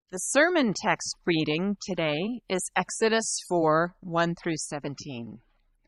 The sermon text reading today is Exodus 4, 1 through 17.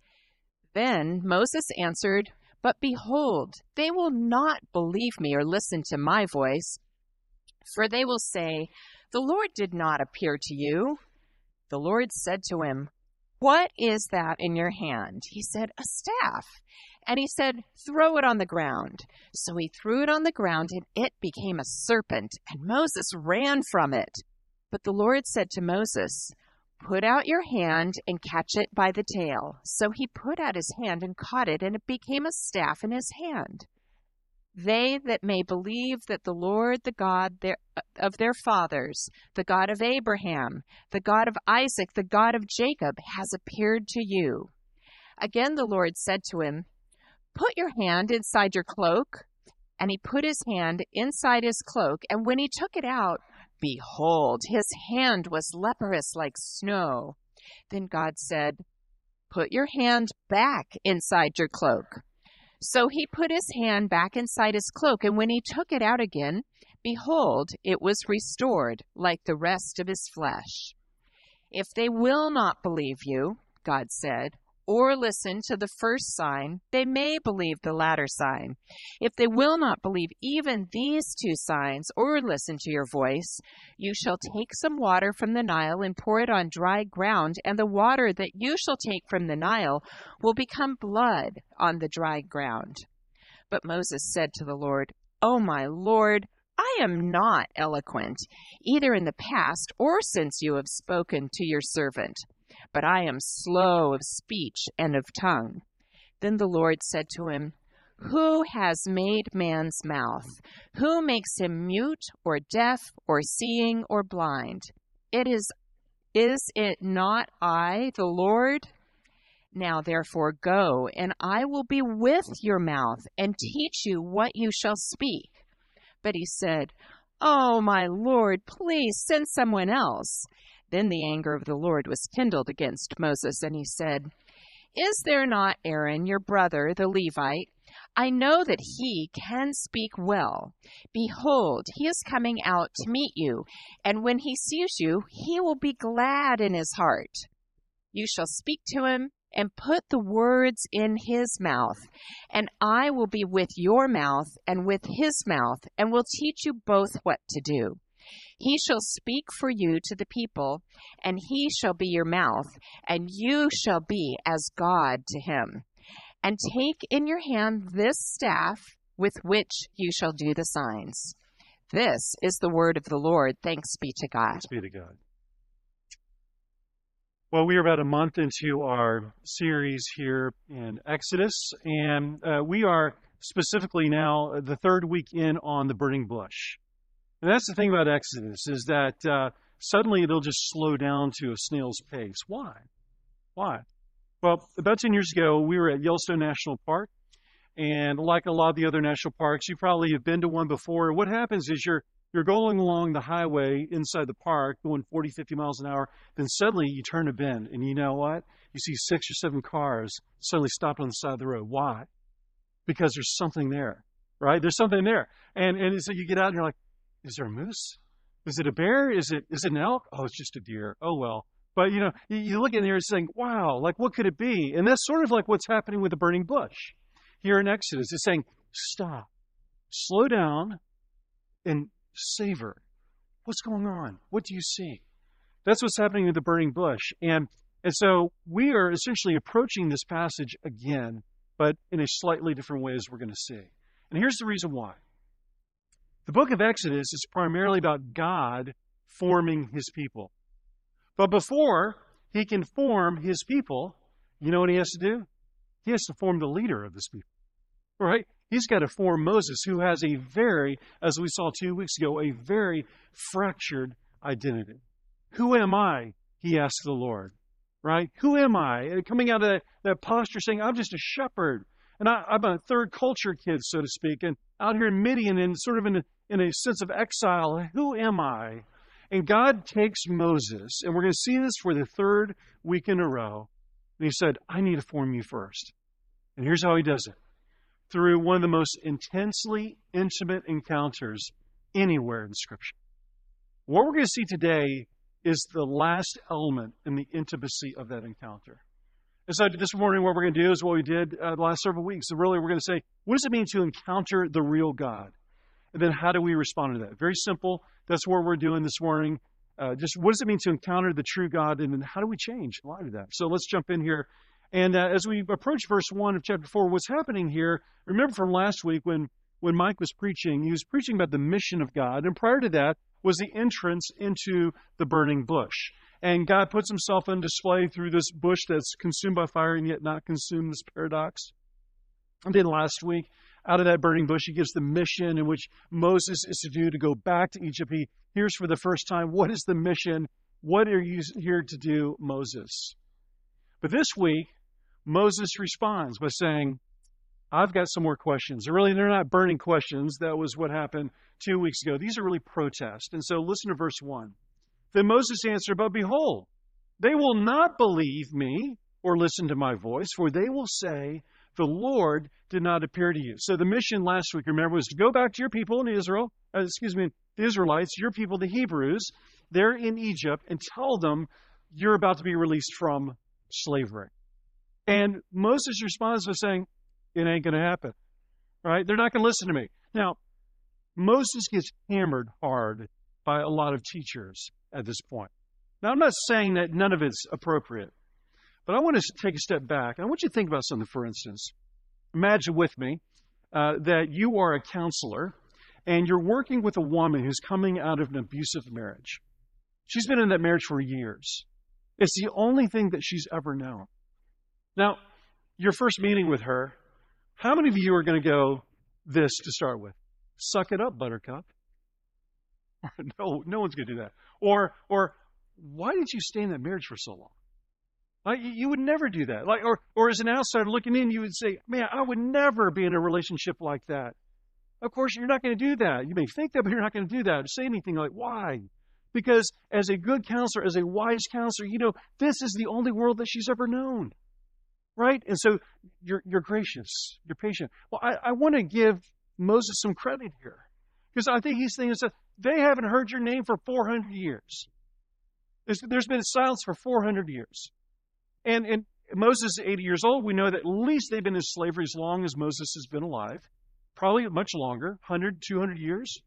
Then Moses answered, "But behold, they will not believe me or listen to my voice, for they will say, 'The Lord did not appear to you.' The Lord said to him, 'What is that in your hand?' He said, 'A staff.' And he said, 'Throw it on the ground.' So he threw it on the ground, and it became a serpent, and Moses ran from it. But the Lord said to Moses, 'Put out your hand and catch it by the tail.' So he put out his hand and caught it, and it became a staff in his hand. They that may believe that the Lord, the God of their fathers, the God of Abraham, the God of Isaac, the God of Jacob, has appeared to you." Again the Lord said to him, "Put your hand inside your cloak." And he put his hand inside his cloak, and when he took it out, behold, his hand was leprous like snow. Then God said, "Put your hand back inside your cloak." So he put his hand back inside his cloak, and when he took it out again, behold, it was restored like the rest of his flesh. "If they will not believe you," God said, "or listen to the first sign, they may believe the latter sign. If they will not believe even these two signs, or listen to your voice, you shall take some water from the Nile and pour it on dry ground, and the water that you shall take from the Nile will become blood on the dry ground." But Moses said to the Lord, "Oh, my Lord, I am not eloquent, either in the past or since you have spoken to your servant, but I am slow of speech and of tongue." Then the Lord said to him, "Who has made man's mouth? Who makes him mute or deaf or seeing or blind? Is it not I, the Lord? Now therefore go, and I will be with your mouth and teach you what you shall speak." But he said, "Oh, my Lord, please send someone else." Then the anger of the Lord was kindled against Moses, and he said, "Is there not Aaron, your brother, the Levite? I know that he can speak well. Behold, he is coming out to meet you, and when he sees you, he will be glad in his heart. You shall speak to him and put the words in his mouth, and I will be with your mouth and with his mouth, and will teach you both what to do. He shall speak for you to the people, and he shall be your mouth, and you shall be as God to him. And take in your hand this staff with which you shall do the signs." This is the word of the Lord. Thanks be to God. Thanks be to God. Well, we are about a month into our series here in Exodus, and we are specifically now the third week in on the burning bush. And that's the thing about Exodus, is that suddenly it'll just slow down to a snail's pace. Why? Well, about 10 years ago, we were at Yellowstone National Park, and like a lot of the other national parks, you probably have been to one before. What happens is you're going along the highway inside the park, going 40, 50 miles an hour, then suddenly you turn a bend, and you know what? You see 6 or 7 cars suddenly stopped on the side of the road. Why? Because there's something there, right? There's something there. And so you get out and you're like, is there a moose? Is it a bear? Is it an elk? Oh, it's just a deer. Oh, well. But, you look in there and saying, wow, like what could it be? And that's sort of like what's happening with the burning bush here in Exodus. It's saying, stop, slow down, and savor. What's going on? What do you see? That's what's happening with the burning bush. And so we are essentially approaching this passage again, but in a slightly different way, as we're going to see. And here's the reason why. The book of Exodus is primarily about God forming his people. But before he can form his people, you know what he has to do? He has to form the leader of this people, right? He's got to form Moses, who has a very, as we saw 2 weeks ago, a very fractured identity. Who am I? He asked the Lord, right? Who am I? And coming out of that posture saying, I'm just a shepherd. And I'm a third culture kid, so to speak, and out here in Midian and sort of in a sense of exile. Who am I? And God takes Moses, and we're going to see this for the third week in a row. And he said, I need to form you first. And here's how he does it. Through one of the most intensely intimate encounters anywhere in Scripture. What we're going to see today is the last element in the intimacy of that encounter. And so this morning, what we're going to do is what we did the last several weeks. So really, we're going to say, what does it mean to encounter the real God? And then how do we respond to that? Very simple. That's what we're doing this morning. Just what does it mean to encounter the true God? And then how do we change in light of that? So let's jump in here. And as we approach verse 1 of chapter 4, what's happening here, remember from last week when Mike was preaching, he was preaching about the mission of God. And prior to that was the entrance into the burning bush. And God puts himself on display through this bush that's consumed by fire and yet not consumed, this paradox. And then last week, out of that burning bush, he gives the mission in which Moses is to do to go back to Egypt. He hears for the first time, what is the mission? What are you here to do, Moses? But this week, Moses responds by saying, I've got some more questions. Really, they're not burning questions. That was what happened 2 weeks ago. These are really protests. And so listen to verse 1. Then Moses answered, but behold, they will not believe me or listen to my voice, for they will say, the Lord did not appear to you. So the mission last week, remember, was to go back to your people in Israel, the Israelites, your people, the Hebrews, they're in Egypt, and tell them you're about to be released from slavery. And Moses responds by saying, it ain't going to happen. Right? They're not going to listen to me. Now, Moses gets hammered hard by a lot of teachers at this point. Now, I'm not saying that none of it's appropriate, but I want to take a step back. I want you to think about something, for instance. Imagine with me that you are a counselor and you're working with a woman who's coming out of an abusive marriage. She's been in that marriage for years. It's the only thing that she's ever known. Now, your first meeting with her, how many of you are going to go this to start with? Suck it up, buttercup. No one's going to do that. Or why did you stay in that marriage for so long? Like, you would never do that. Like, or as an outsider looking in, you would say, man, I would never be in a relationship like that. Of course, you're not going to do that. You may think that, but you're not going to do that or say anything like, why? Because as a good counselor, as a wise counselor, this is the only world that she's ever known. Right? And so you're gracious, you're patient. Well, I want to give Moses some credit here, because I think he's thinking that they haven't heard your name for 400 years. There's been silence for 400 years. And Moses is 80 years old. We know that at least they've been in slavery as long as Moses has been alive. Probably much longer, 100, 200 years.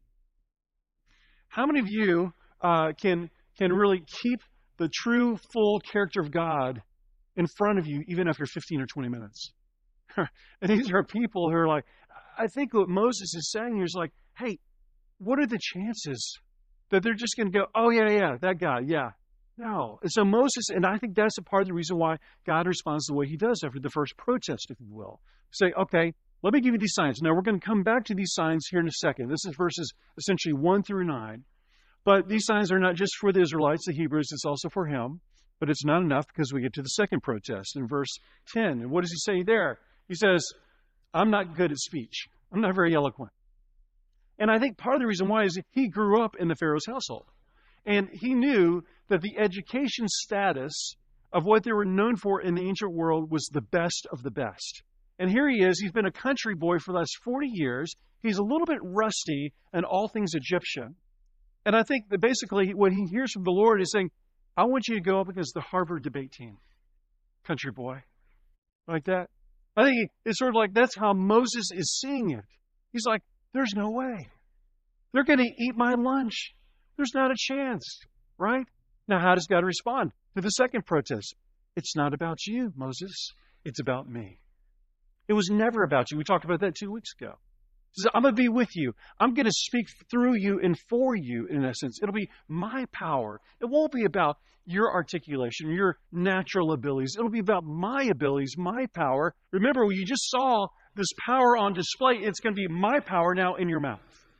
How many of you can really keep the true, full character of God in front of you, even after 15 or 20 minutes? And these are people who are like, I think what Moses is saying here is like, hey, what are the chances that they're just going to go, oh, yeah, that guy, yeah. No. And so Moses, and I think that's a part of the reason why God responds the way he does after the first protest, if you will. Say, okay, let me give you these signs. Now, we're going to come back to these signs here in a second. This is verses essentially 1 through 9. But these signs are not just for the Israelites, the Hebrews, it's also for him. But it's not enough because we get to the second protest in verse 10. And what does he say there? He says, I'm not good at speech. I'm not very eloquent. And I think part of the reason why is he grew up in the Pharaoh's household. And he knew that the education status of what they were known for in the ancient world was the best of the best. And here he is. He's been a country boy for the last 40 years. He's a little bit rusty in all things Egyptian. And I think that basically what he hears from the Lord is saying, I want you to go up against the Harvard debate team, country boy. Like that. I think it's sort of like that's how Moses is seeing it. He's like, there's no way. They're going to eat my lunch. There's not a chance, right? Now, how does God respond to the second protest? It's not about you, Moses. It's about me. It was never about you. We talked about that 2 weeks ago. He says, I'm going to be with you. I'm going to speak through you and for you, in essence. It'll be my power. It won't be about your articulation, your natural abilities. It'll be about my abilities, my power. Remember, you just saw this power on display. It's going to be my power now in your mouth.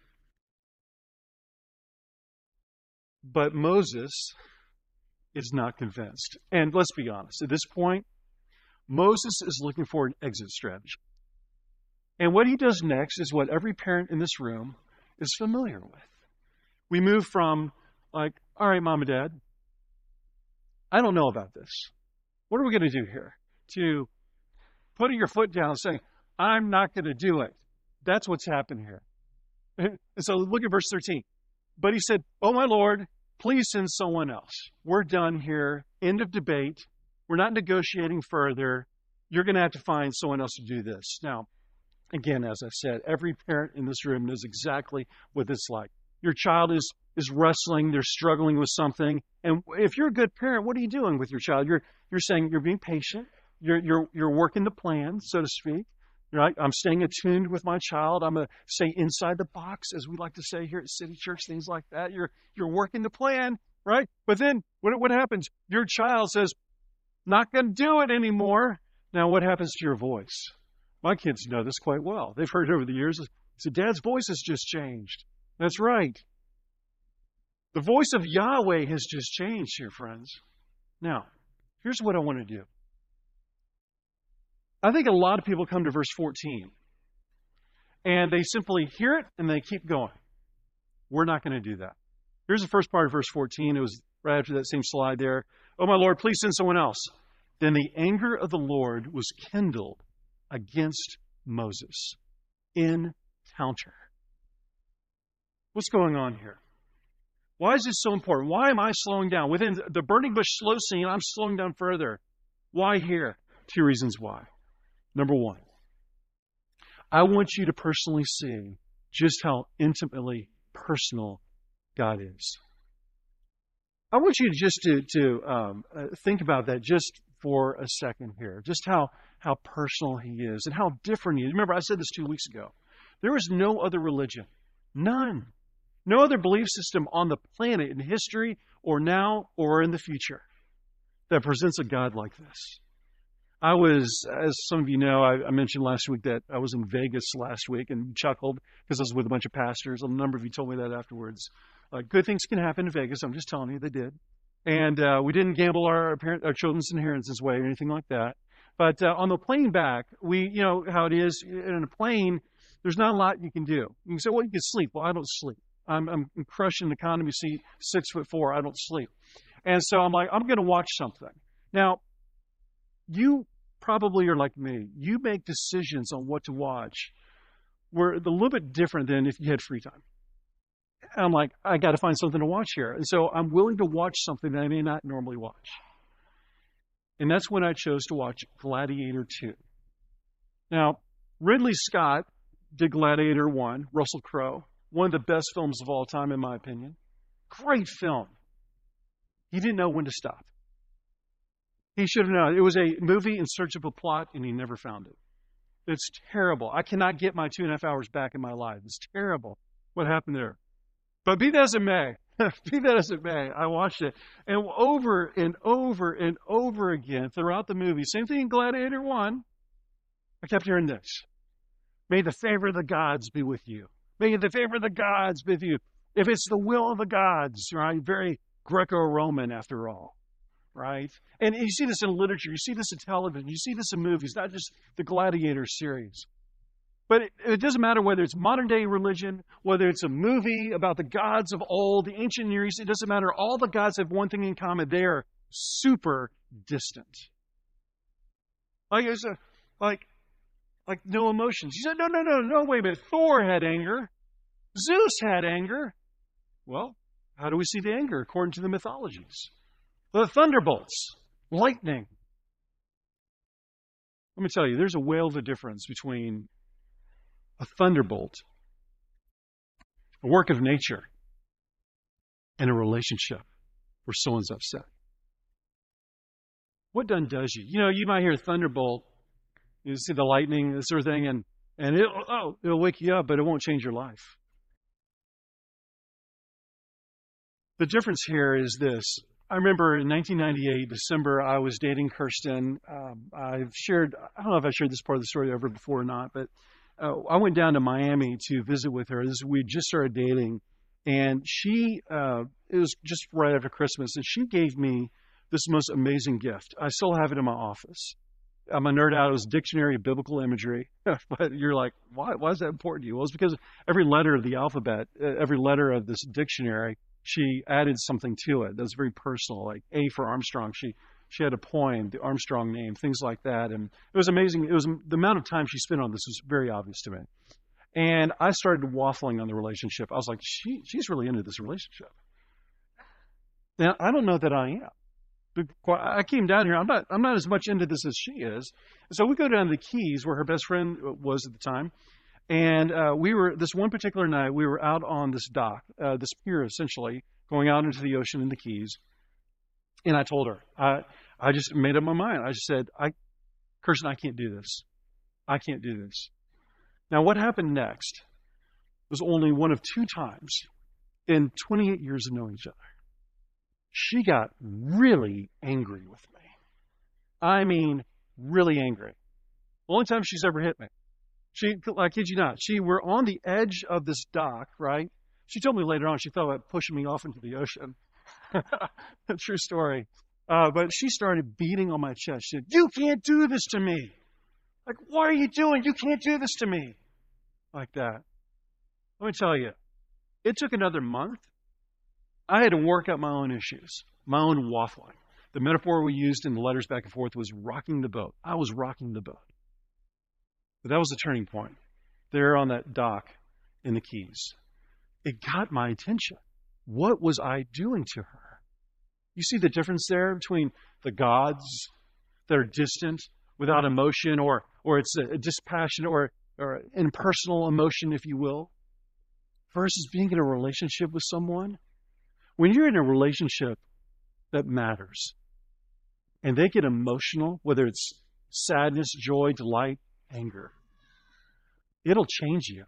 But Moses is not convinced. And let's be honest, at this point, Moses is looking for an exit strategy. And what he does next is what every parent in this room is familiar with. We move from like, all right, mom and dad, I don't know about this. What are we going to do here? To putting your foot down and saying, I'm not going to do it. That's what's happened here. And so look at verse 13. But he said, "Oh, my Lord, please send someone else. We're done here. End of debate. We're not negotiating further. You're going to have to find someone else to do this." Now, again, as I said, every parent in this room knows exactly what it's like. Your child is wrestling, they're struggling with something, and if you're a good parent, what are you doing with your child? You're saying you're being patient, you're working the plan, so to speak. Right? I'm staying attuned with my child. I'm gonna stay inside the box, as we like to say here at City Church, things like that. You're working the plan, right? But then what happens? Your child says, "Not gonna do it anymore." Now what happens to your voice? My kids know this quite well. They've heard over the years. So Dad's voice has just changed. That's right. The voice of Yahweh has just changed here, friends. Now, here's what I want to do. I think a lot of people come to verse 14, and they simply hear it, and they keep going. We're not going to do that. Here's the first part of verse 14. It was right after that same slide there. "Oh, my Lord, please send someone else." Then the anger of the Lord was kindled against Moses. Encounter. What's going on here? Why is this so important? Why am I slowing down? Within the burning bush slow scene, I'm slowing down further. Why here? Two reasons why. Number one, I want you to personally see just how intimately personal God is. I want you just to think about that just for a second here. Just how personal He is and how different He is. Remember, I said this 2 weeks ago. There is no other religion, none, no other belief system on the planet in history or now or in the future that presents a God like this. I was, as some of you know, I mentioned last week that I was in Vegas last week and chuckled because I was with a bunch of pastors. A number of you told me that afterwards. Good things can happen in Vegas. I'm just telling you, they did. And we didn't gamble our children's inheritance away or anything like that. But on the plane back, you know how it is in a plane, there's not a lot you can do. You can say, well, you can sleep. Well, I don't sleep. I'm crushed in economy seat, 6'4". I don't sleep. And so I'm like, I'm going to watch something. Now, you probably are like me. You make decisions on what to watch. We're a little bit different than if you had free time. And I'm like, I got to find something to watch here. And so I'm willing to watch something that I may not normally watch. And that's when I chose to watch Gladiator 2. Now, Ridley Scott did Gladiator 1, Russell Crowe, one of the best films of all time, in my opinion. Great film. He didn't know when to stop. He should have known. It was a movie in search of a plot, and he never found it. It's terrible. I cannot get my 2.5 hours back in my life. It's terrible what happened there. But be that as it may, I watched it. And over and over and over again throughout the movie, same thing in Gladiator 1, I kept hearing this. May the favor of the gods be with you. May the favor of the gods be with you. If it's the will of the gods, right? Very Greco-Roman after all. Right? And you see this in literature, you see this in television, you see this in movies, not just the Gladiator series. But it doesn't matter whether it's modern day religion, whether it's a movie about the gods of old, the ancient Near East, it doesn't matter. All the gods have one thing in common. They are super distant. Like no emotions. You said, no, wait a minute. Thor had anger. Zeus had anger. Well, how do we see the anger according to the mythologies? The thunderbolts, lightning. Let me tell you, there's a world of difference between a thunderbolt, a work of nature, and a relationship where someone's upset. What undoes you? You know, you might hear a thunderbolt, you see the lightning, this sort of thing, and it'll wake you up, but it won't change your life. The difference here is this. I remember in 1998, December, I was dating Kirsten. I don't know if I shared this part of the story ever before or not, but I went down to Miami to visit with her. We just started dating, and it was just right after Christmas, and she gave me this most amazing gift. I still have it in my office. I'm a nerd out. It was a dictionary of biblical imagery, but you're like, why is that important to you? Well, it's because every letter of the alphabet, every letter of this dictionary, she added something to it that's very personal, like A for Armstrong. She had a poem, the Armstrong name, things like that. And it was amazing. The amount of time she spent on this was very obvious to me. And I started waffling on the relationship. I was like, she's really into this relationship. Now, I don't know that I am. I came down here. I'm not as much into this as she is. So we go down to the Keys where her best friend was at the time. And we were, this one particular night, we were out on this dock, this pier essentially, going out into the ocean in the Keys. And I told her, I just made up my mind. I just said, Kirsten, I can't do this. I can't do this. Now, what happened next was only one of two times in 28 years of knowing each other. She got really angry with me. I mean, really angry. The only time she's ever hit me. I kid you not, we're on the edge of this dock, right? She told me later on she thought about pushing me off into the ocean. True story. But she started beating on my chest. She said, you can't do this to me. Like, what are you doing? You can't do this to me. Like that. Let me tell you, it took another month. I had to work out my own issues, my own waffling. The metaphor we used in the letters back and forth was rocking the boat. I was rocking the boat. But that was the turning point. There on that dock in the Keys. It got my attention. What was I doing to her? You see the difference there between the gods that are distant, without emotion, or it's a dispassionate or impersonal emotion, if you will, versus being in a relationship with someone. When you're in a relationship that matters, and they get emotional, whether it's sadness, joy, delight, anger, it'll change you.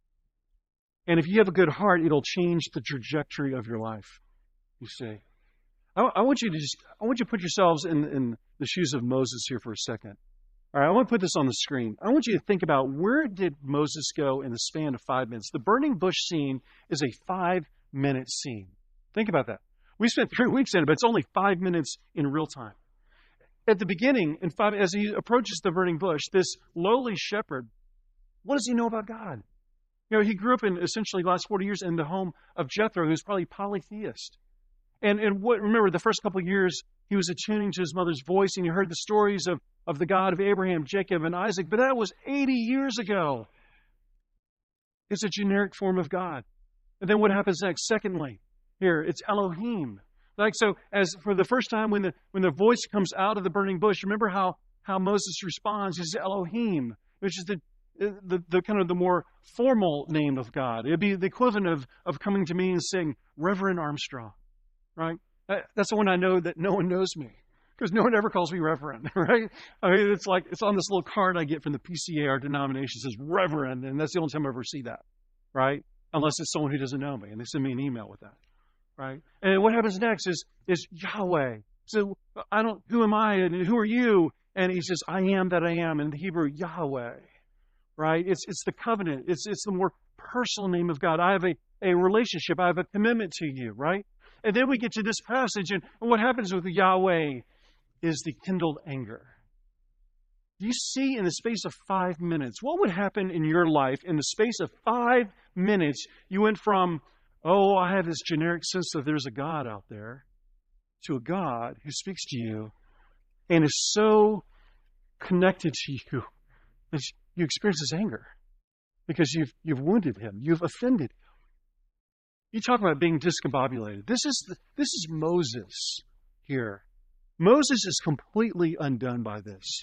And if you have a good heart, it'll change the trajectory of your life. You see, I want you to put yourselves in the shoes of Moses here for a second. All right, I want to put this on the screen. I want you to think about, where did Moses go in the span of 5 minutes? The burning bush scene is a 5-minute scene. Think about that. We spent 3 weeks in it, but it's only 5 minutes in real time. At the beginning, as he approaches the burning bush, this lowly shepherd, what does he know about God? You know, he grew up in essentially the last 40 years in the home of Jethro, who's probably polytheist. And remember, the first couple of years, he was attuning to his mother's voice, and he heard the stories of the God of Abraham, Jacob, and Isaac. But that was 80 years ago. It's a generic form of God. And then what happens next? Secondly, here, it's Elohim. Like, so, as for the first time when the voice comes out of the burning bush, remember how Moses responds? It's Elohim, which is the kind of the more formal name of God. It'd be the equivalent of coming to me and saying, Reverend Armstrong, right? That's the one I know that no one knows me, because no one ever calls me Reverend, right? I mean, it's like, it's on this little card I get from the PCA, our denomination, says Reverend, and that's the only time I ever see that, right? Unless it's someone who doesn't know me, and they send me an email with that, right? And what happens next is Yahweh. So who am I, and who are you? And he says, I am that I am, in the Hebrew, Yahweh, right? It's the covenant. It's the more personal name of God. I have a relationship. I have a commitment to you, right? And then we get to this passage, and what happens with Yahweh is the kindled anger. You see, in the space of 5 minutes, what would happen in your life in the space of 5 minutes? You went from, I have this generic sense that there's a God out there, to a God who speaks to you and is so connected to you that you experience his anger because you've wounded him, you've offended him. You talk about being discombobulated. This is Moses here. Moses is completely undone by this,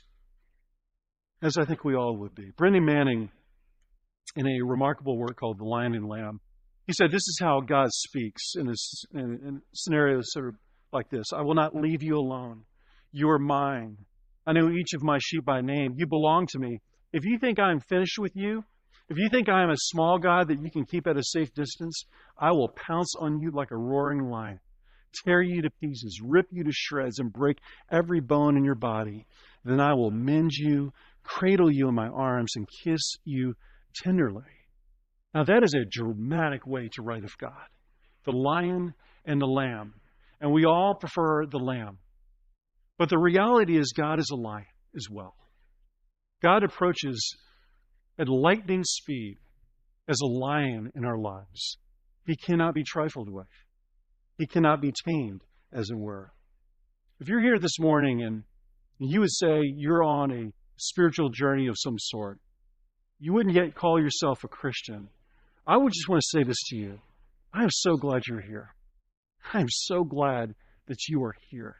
as I think we all would be. Brendan Manning, in a remarkable work called The Lion and Lamb, he said this is how God speaks in scenarios sort of like this. I will not leave you alone. You are mine. I know each of my sheep by name. You belong to me. If you think I'm finished with you, if you think I am a small God that you can keep at a safe distance, I will pounce on you like a roaring lion, tear you to pieces, rip you to shreds, and break every bone in your body. Then I will mend you, cradle you in my arms, and kiss you tenderly. Now that is a dramatic way to write of God. The lion and the lamb. And we all prefer the lamb. But the reality is God is a lion as well. God approaches at lightning speed as a lion in our lives. He cannot be trifled with. He cannot be tamed, as it were. If you're here this morning and you would say you're on a spiritual journey of some sort, you wouldn't yet call yourself a Christian, I would just want to say this to you. I am so glad you're here. I am so glad that you are here.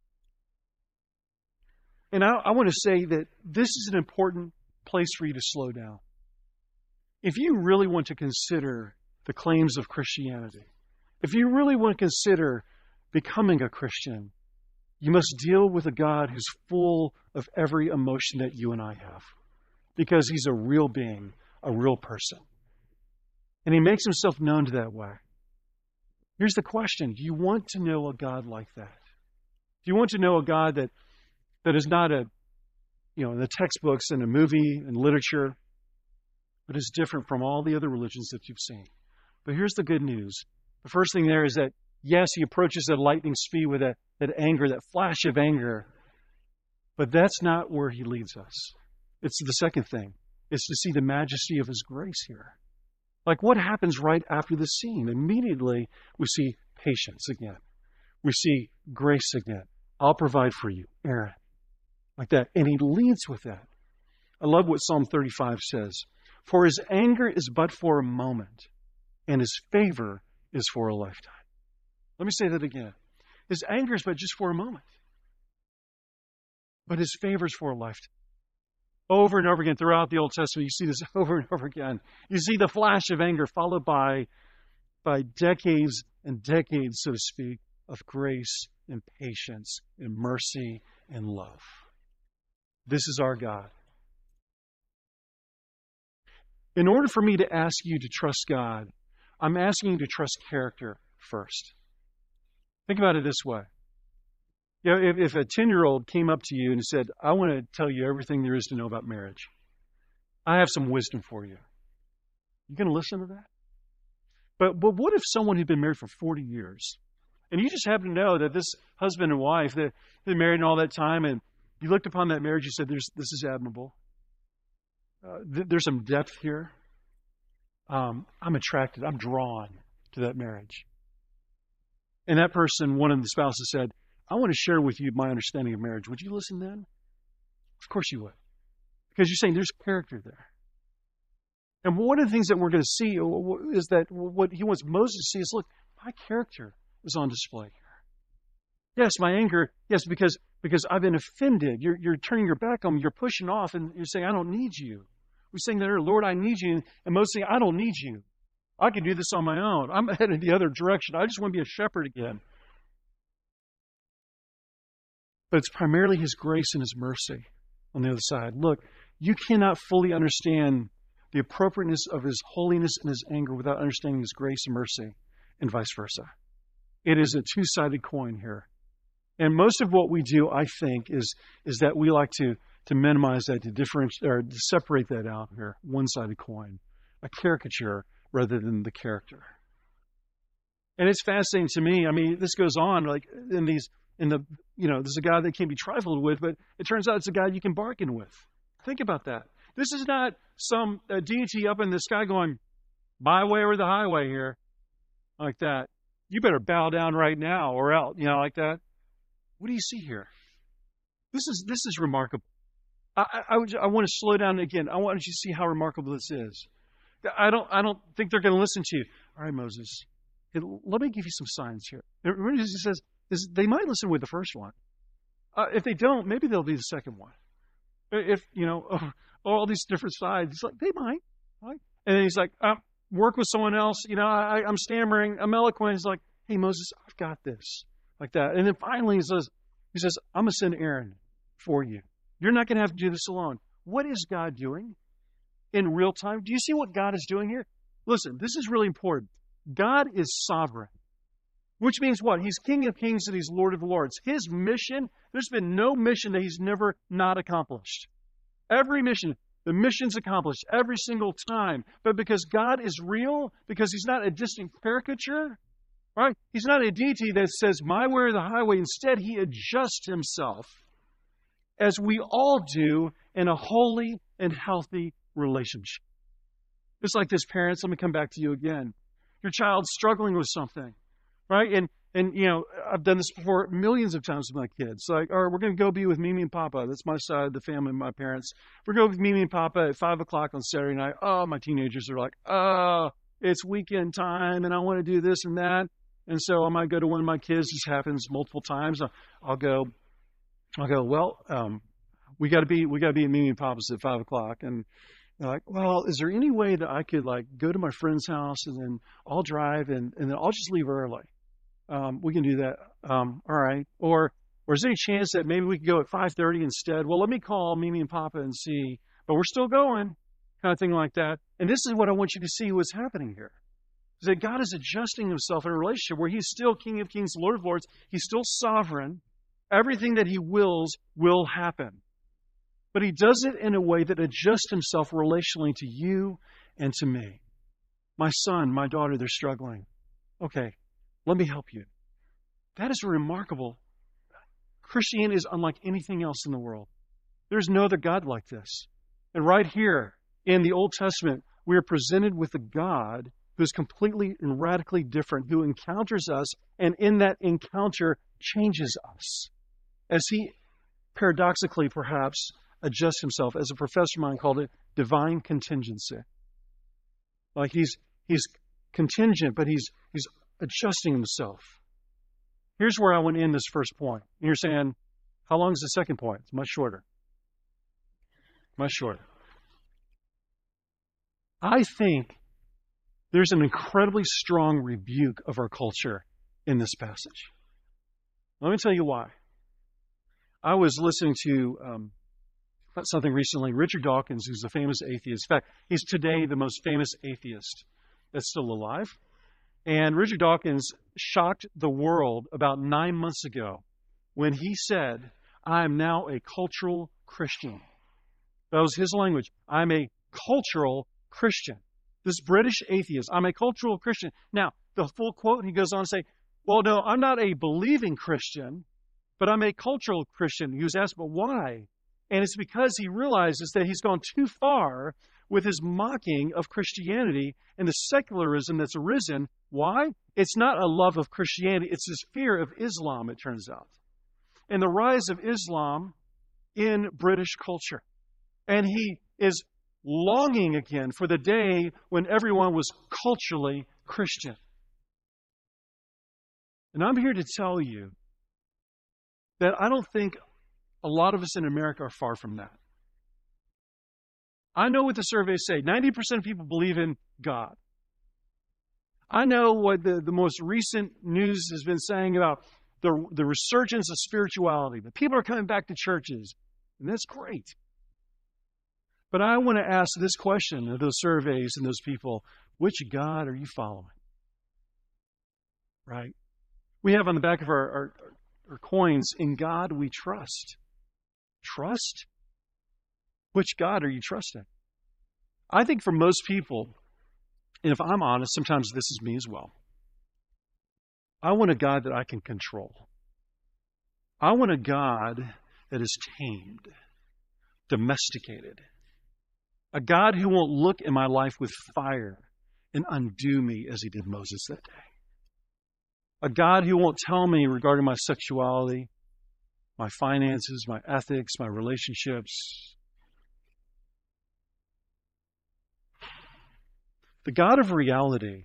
And I want to say that this is an important place for you to slow down. If you really want to consider the claims of Christianity, if you really want to consider becoming a Christian, you must deal with a God who's full of every emotion that you and I have, because he's a real being, a real person. And he makes himself known to that way. Here's the question. Do you want to know a God like that? Do you want to know a God that is not in the textbooks and a movie and literature, but is different from all the other religions that you've seen? But here's the good news. The first thing there is that, yes, he approaches at lightning speed with that anger, that flash of anger. But that's not where he leads us. It's the second thing. It's to see the majesty of his grace here. Like, what happens right after the scene? Immediately, we see patience again. We see grace again. I'll provide for you, Aaron. Like that. And he leads with that. I love what Psalm 35 says. For his anger is but for a moment, and his favor is for a lifetime. Let me say that again. His anger is but just for a moment, but his favor is for a lifetime. Over and over again throughout the Old Testament, you see this over and over again. You see the flash of anger followed by decades and decades, so to speak, of grace and patience and mercy and love. This is our God. In order for me to ask you to trust God, I'm asking you to trust character first. Think about it this way. If a 10-year-old came up to you and said, I want to tell you everything there is to know about marriage. I have some wisdom for you. You going to listen to that? But what if someone who'd been married for 40 years, and you just happen to know that this husband and wife, they've been married all that time, and you looked upon that marriage, you said, this is admirable. There's some depth here. I'm attracted, I'm drawn to that marriage. And that person, one of the spouses said, I want to share with you my understanding of marriage. Would you listen then? Of course you would. Because you're saying there's character there. And one of the things that we're going to see is that what he wants Moses to see is, look, my character is on display here. Yes, my anger, yes, because I've been offended. You're turning your back on me. You're pushing off, and you're saying, I don't need you. We sing that, Lord, I need you. And Moses saying, I don't need you. I can do this on my own. I'm headed the other direction. I just want to be a shepherd again. But it's primarily his grace and his mercy on the other side. Look, you cannot fully understand the appropriateness of his holiness and his anger without understanding his grace and mercy, and vice versa. It is a two-sided coin here. And most of what we do, I think, is that we like to minimize that, to differentiate or to separate that out here. One-sided coin, a caricature rather than the character. And it's fascinating to me. I mean, this goes on like there's a guy that can be trifled with, but it turns out it's a guy you can bargain with. Think about that. This is not some deity up in the sky going, my way or the highway here, like that. You better bow down right now or else, like that. What do you see here? This is remarkable. I want to slow down again. I want you to see how remarkable this is. I don't think they're going to listen to you. All right, Moses, let me give you some signs here. Remember, he says they might listen with the first one. If they don't, maybe they'll be the second one. If all these different sides, he's like, they might. Right? And then he's like, work with someone else. I'm stammering. I'm eloquent. He's like, hey, Moses, I've got this. Like that. And then finally he says, I'm going to send Aaron for you. You're not going to have to do this alone. What is God doing in real time? Do you see what God is doing here? Listen, this is really important. God is sovereign, which means what? He's King of Kings and He's Lord of Lords. His mission, there's been no mission that He's never not accomplished. Every mission, the mission's accomplished every single time. But because God is real, because He's not a distant caricature, right? He's not a deity that says, my way or the highway. Instead, He adjusts Himself, as we all do, in a holy and healthy relationship. Just like this, parents, let me come back to you again. Your child's struggling with something, right? And, I've done this before millions of times with my kids. Like, all right, we're going to go be with Mimi and Papa. That's my side of the family, my parents. We're going with Mimi and Papa at 5 o'clock on Saturday night. Oh, my teenagers are like, oh, it's weekend time and I want to do this and that. And so I might go to one of my kids. This happens multiple times. I'll go, well, we got to be at Mimi and Papa's at 5 o'clock. And they're like, well, is there any way that I could like go to my friend's house and then I'll drive and then I'll just leave early? We can do that. All right. Or is there any chance that maybe we could go at 5:30 instead? Well, let me call Mimi and Papa and see, but we're still going, kind of thing like that. And this is what I want you to see what's happening here. Is that God is adjusting himself in a relationship where he's still King of Kings, Lord of Lords. He's still sovereign. Everything that he wills will happen. But he does it in a way that adjusts himself relationally to you and to me. My son, my daughter, they're struggling. Okay, let me help you. That is remarkable. Christianity is unlike anything else in the world. There's no other God like this. And right here in the Old Testament, we are presented with a God who is completely and radically different, who encounters us, and in that encounter changes us. As he, paradoxically perhaps, adjusts himself, as a professor of mine called it, divine contingency. Like he's contingent, but he's adjusting himself. Here's where I want to end this first point. And you're saying, how long is the second point? It's much shorter. Much shorter. I think there's an incredibly strong rebuke of our culture in this passage. Let me tell you why. I was listening to something recently. Richard Dawkins, who's a famous atheist. In fact, he's today the most famous atheist that's still alive. And Richard Dawkins shocked the world about 9 months ago when he said, I am now a cultural Christian. That was his language. I'm a cultural Christian. This British atheist, I'm a cultural Christian. Now, the full quote, he goes on to say, well, no, I'm not a believing Christian, but I'm a cultural Christian. He was asked, but why? And it's because he realizes that he's gone too far with his mocking of Christianity and the secularism that's arisen. Why? It's not a love of Christianity. It's his fear of Islam, it turns out. And the rise of Islam in British culture. And he is longing again for the day when everyone was culturally Christian. And I'm here to tell you that I don't think a lot of us in America are far from that. I know what the surveys say. 90% of people believe in God. I know what the most recent news has been saying about the resurgence of spirituality. That people are coming back to churches, and that's great. But I want to ask this question of those surveys and those people, which God are you following? Right? We have on the back of our coins, in God we trust. Trust? Which God are you trusting? I think for most people, and if I'm honest, sometimes this is me as well, I want a God that I can control. I want a God that is tamed, domesticated. A God who won't look in my life with fire and undo me as he did Moses that day. A God who won't tell me regarding my sexuality, my finances, my ethics, my relationships. The God of reality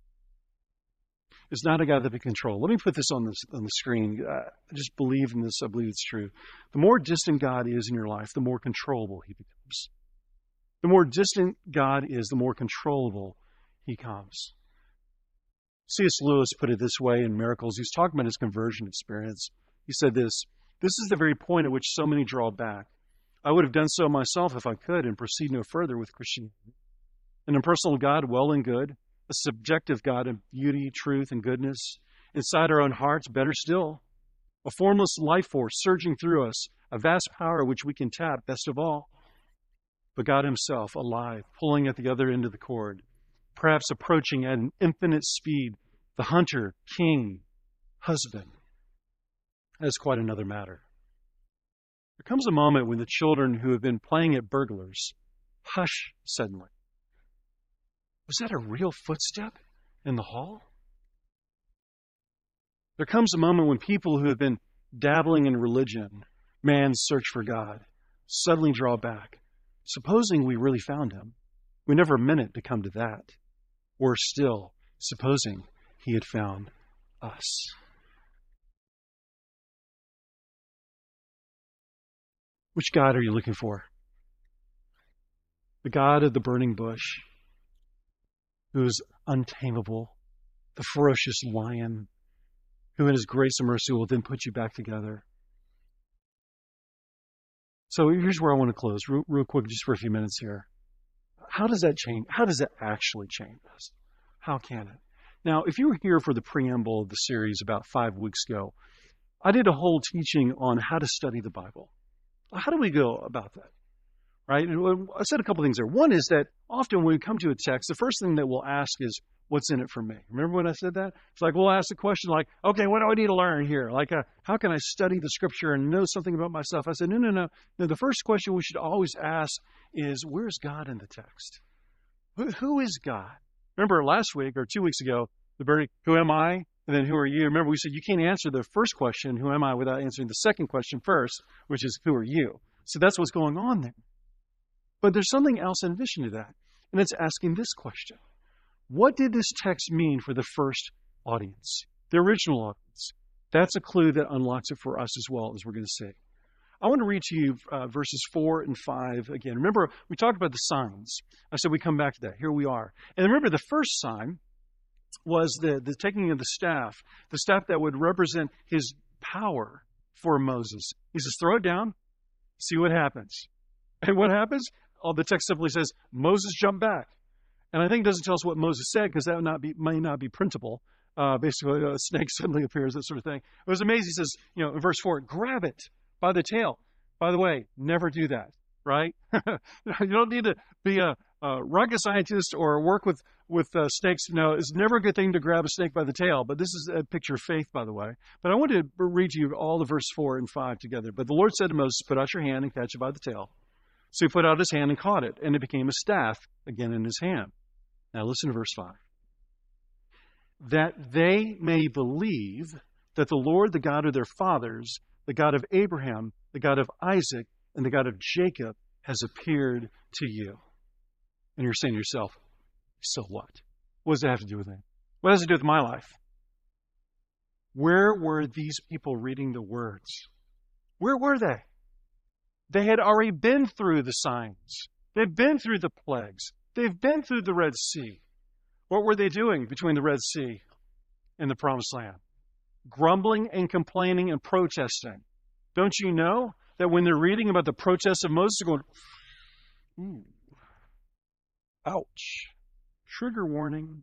is not a God that we control. Let me put this on the screen. I just believe in this. I believe it's true. The more distant God is in your life, the more controllable he becomes. The more distant God is, the more controllable he comes. C.S. Lewis put it this way in Miracles. He was talking about his conversion experience. He said this is the very point at which so many draw back. I would have done so myself if I could and proceed no further with Christianity. An impersonal God, well and good. A subjective God of beauty, truth, and goodness. Inside our own hearts, better still. A formless life force surging through us. A vast power which we can tap, best of all. But God himself, alive, pulling at the other end of the cord. Perhaps approaching at an infinite speed. The hunter, king, husband. That's quite another matter. There comes a moment when the children who have been playing at burglars hush suddenly. Was that a real footstep in the hall? There comes a moment when people who have been dabbling in religion, man's search for God, suddenly draw back, supposing we really found him. We never meant it to come to that. Or still, supposing he had found us. Which God are you looking for? The God of the burning bush, who is untamable, the ferocious lion, who in his grace and mercy will then put you back together. So here's where I want to close, real quick, just for a few minutes here. How does that change? How does that actually change us? How can it? Now, if you were here for the preamble of the series about 5 weeks ago, I did a whole teaching on how to study the Bible. How do we go about that? Right? And I said a couple things there. One is that often when we come to a text, the first thing that we'll ask is, what's in it for me? Remember when I said that? It's like we'll ask the question like, okay, what do I need to learn here? Like, how can I study the scripture and know something about myself? I said, no. The first question we should always ask is, where's God in the text? Who is God? Remember last week or 2 weeks ago, who am I? And then who are you? Remember we said you can't answer the first question, who am I, without answering the second question first, which is, who are you? So that's what's going on there. But there's something else in addition to that, and it's asking this question. What did this text mean for the first audience, the original audience? That's a clue that unlocks it for us as well, as we're going to see. I want to read to you verses 4 and 5 again. Remember, we talked about the signs. I said we come back to that. Here we are. And remember, the first sign was the taking of the staff that would represent his power for Moses. He says, throw it down, see what happens. And what happens? The text simply says, Moses jumped back. And I think it doesn't tell us what Moses said, because that may not be printable. Basically, a snake suddenly appears, that sort of thing. It was amazing. He says, in verse 4, grab it by the tail. By the way, never do that, right? You don't need to be a rocket scientist or work with snakes. No, it's never a good thing to grab a snake by the tail. But this is a picture of faith, by the way. But I want to read to you all the verse 4 and 5 together. But the Lord said to Moses, put out your hand and catch it by the tail. So he put out his hand and caught it, and it became a staff again in his hand. Now listen to verse 5. That they may believe that the Lord, the God of their fathers, the God of Abraham, the God of Isaac, and the God of Jacob, has appeared to you. And you're saying to yourself, so what? What does that have to do with me? What does it do with my life? Where were these people reading the words? Where were they? They had already been through the signs. They've been through the plagues. They've been through the Red Sea. What were they doing between the Red Sea and the Promised Land? Grumbling and complaining and protesting. Don't you know that when they're reading about the protests of Moses, they're going, ouch, trigger warning.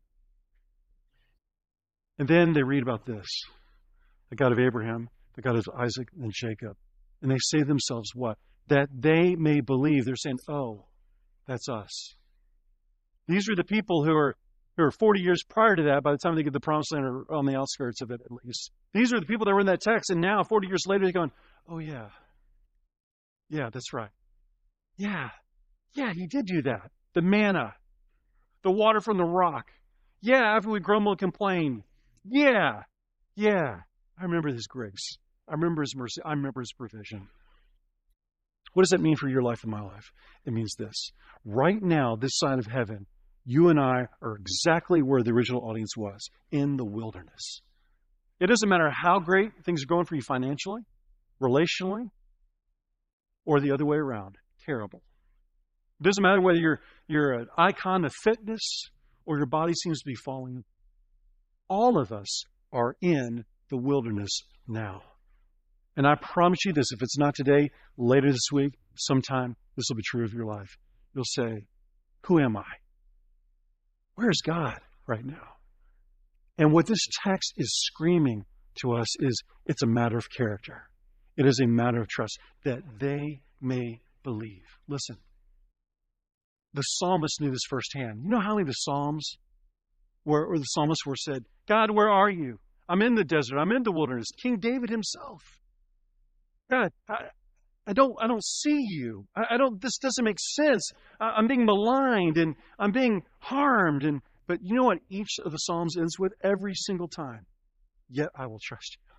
And then they read about this, the God of Abraham, the God of Isaac and Jacob. And they say to themselves what? That they may believe. They're saying, oh, that's us. These are the people who are 40 years prior to that, by the time they get the Promised Land, or on the outskirts of it at least. These are the people that were in that text, and now, 40 years later, they're going, oh yeah, that's right. Yeah, he did do that. The manna, the water from the rock. Yeah, after we grumble and complain. Yeah, I remember His grace. I remember His mercy. I remember His provision. What does that mean for your life and my life? It means this. Right now, this side of heaven, you and I are exactly where the original audience was, in the wilderness. It doesn't matter how great things are going for you financially, relationally, or the other way around. Terrible. It doesn't matter whether you're an icon of fitness or your body seems to be falling. All of us are in the wilderness now. And I promise you this, if it's not today, later this week, sometime, this will be true of your life. You'll say, who am I? Where's God right now? And what this text is screaming to us is, it's a matter of character. It is a matter of trust, that they may believe. Listen, the psalmist knew this firsthand. You know how many of the psalms where the psalmists were said, God, where are you? I'm in the desert. I'm in the wilderness. King David himself. God, I don't see you. This doesn't make sense. I'm being maligned and I'm being harmed. But you know what each of the Psalms ends with every single time? yet I will trust you.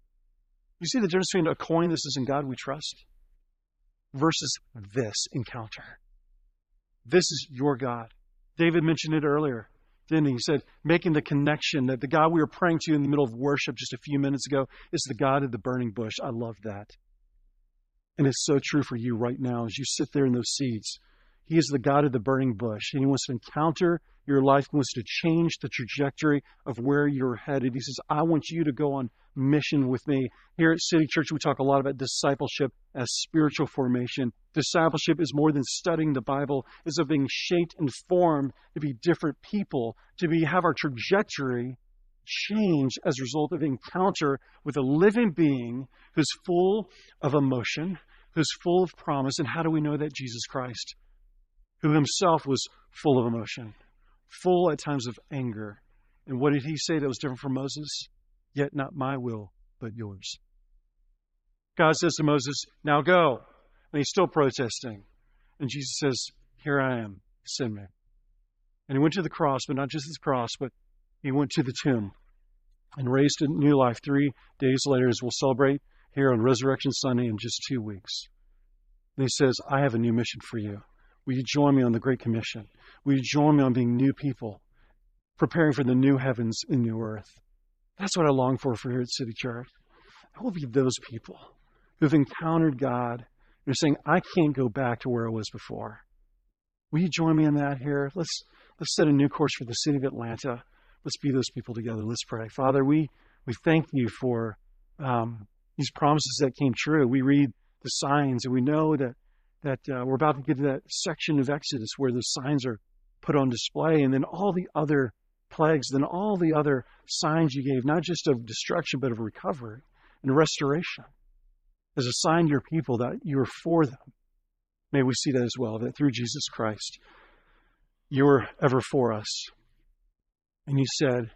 You see the difference between a coin, this is in God we trust, versus this encounter. This is your God. David mentioned it earlier, didn't he? He said, making the connection that the God we were praying to in the middle of worship just a few minutes ago is the God of the burning bush. I love that. And it's so true for you right now as you sit there in those seats. He is the God of the burning bush, and he wants to encounter your life. He wants to change the trajectory of where you're headed. He says, I want you to go on mission with me. Here at City Church, we talk a lot about discipleship as spiritual formation. Discipleship is more than studying the Bible. It's of being shaped and formed to be different people, have our trajectory change as a result of encounter with a living being who's full of emotion, who's full of promise. And how do we know that? Jesus Christ, who himself was full of emotion, full at times of anger. And what did he say that was different from Moses? Yet not my will, but yours. God says to Moses, now go. And he's still protesting. And Jesus says, here I am, send me. And he went to the cross, but not just the cross, but he went to the tomb and raised a new life 3 days later, as we'll celebrate here on Resurrection Sunday in just 2 weeks. And he says, I have a new mission for you. Will you join me on the Great Commission? Will you join me on being new people, preparing for the new heavens and new earth? That's what I long for here at City Church. I will be those people who've encountered God and are saying, I can't go back to where I was before. Will you join me in that here? Let's set a new course for the city of Atlanta. Let's be those people together. Let's pray. Father, we thank you for these promises that came true. We read the signs, and we know that we're about to get to that section of Exodus where the signs are put on display, and then all the other plagues, then all the other signs you gave, not just of destruction, but of recovery and restoration, as a sign to your people that you are for them. May we see that as well, that through Jesus Christ, you're ever for us. And you said,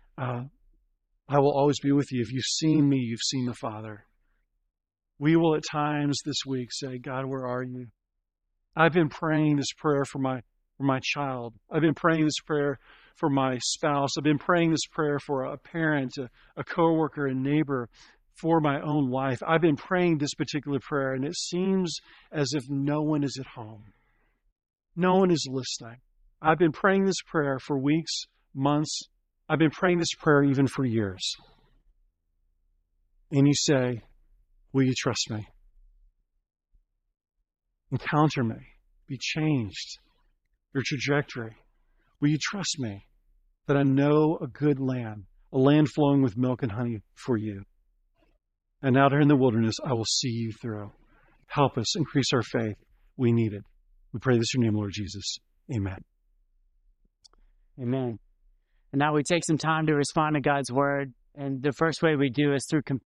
I will always be with you. If you've seen me, you've seen the Father. We will at times this week say, God, where are you? I've been praying this prayer for my child. I've been praying this prayer for my spouse. I've been praying this prayer for a parent, a coworker, a neighbor, for my own life. I've been praying this particular prayer, and it seems as if no one is at home. No one is listening. I've been praying this prayer for weeks, months. I've been praying this prayer even for years. And you say, will you trust me? Encounter me. Be changed. Your trajectory. Will you trust me that I know a good land, a land flowing with milk and honey for you? And out here in the wilderness, I will see you through. Help us increase our faith. We need it. We pray this in your name, Lord Jesus. Amen. Amen. And now we take some time to respond to God's word. And the first way we do is through